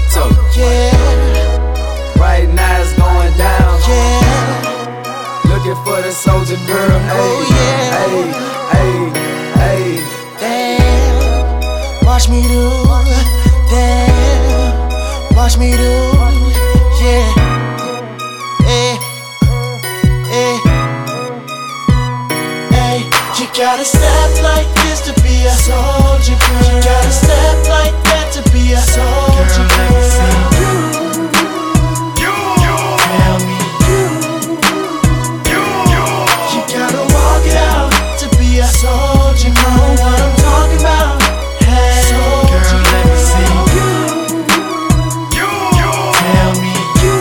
So, Yeah, right now it's going down. yeah, Looking for the soldier girl. oh yeah. Hey. Damn, watch me do. Damn, watch me do. Yeah, eh, eh, hey. You gotta step like this to be a soldier girl. You gotta step like that to be a soldier girl. Tell me, you gotta walk it out to be a soldier. Know what I'm talking about? Hey, soldier girl. Tell me,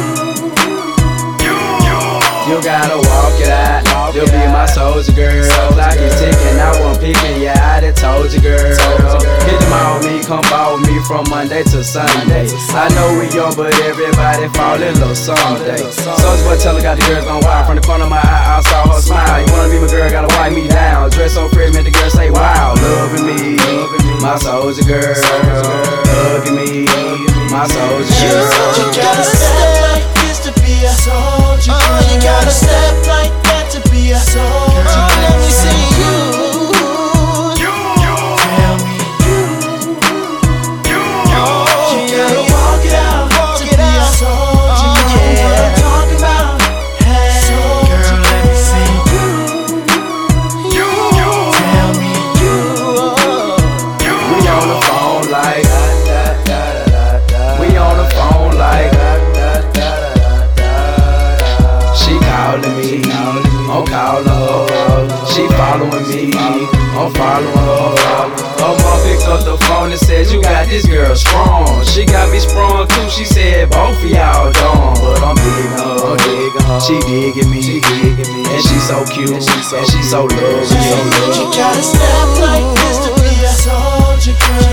You gotta walk it out. You'll be my soldier girl. Clock is ticking, I won't picking. Yeah, I done told you, girl. Hit them on me, come ball with me from Monday to Sunday. I know we young, but everybody fall in love someday. Soldier boy, tell her got the girls on wild. From the corner of my eye, I saw her smile. You wanna be my girl, gotta wipe me down. Dress so pretty, make the girl say wow. Loving me, my soldier girl. Hugging me, my soldier girl. you gotta step like this to be a soldier girl. You gotta step like that to be a soldier girl. Let me see you. Tell me, you gotta walk it out to be a soldier girl. Know what I'm talking about? Hey, soldier girl, let me see you. Tell me, We on the phone like, we on the phone like, she calling me, I'm calling her, she following me, I'm following her. Her mom picked up the phone and said, you got this girl strong. She got me sprung too, she said, both of y'all dumb. But I'm digging her, she digging me, and she so cute, and she so lovely. you gotta step like this to be a soldier girl.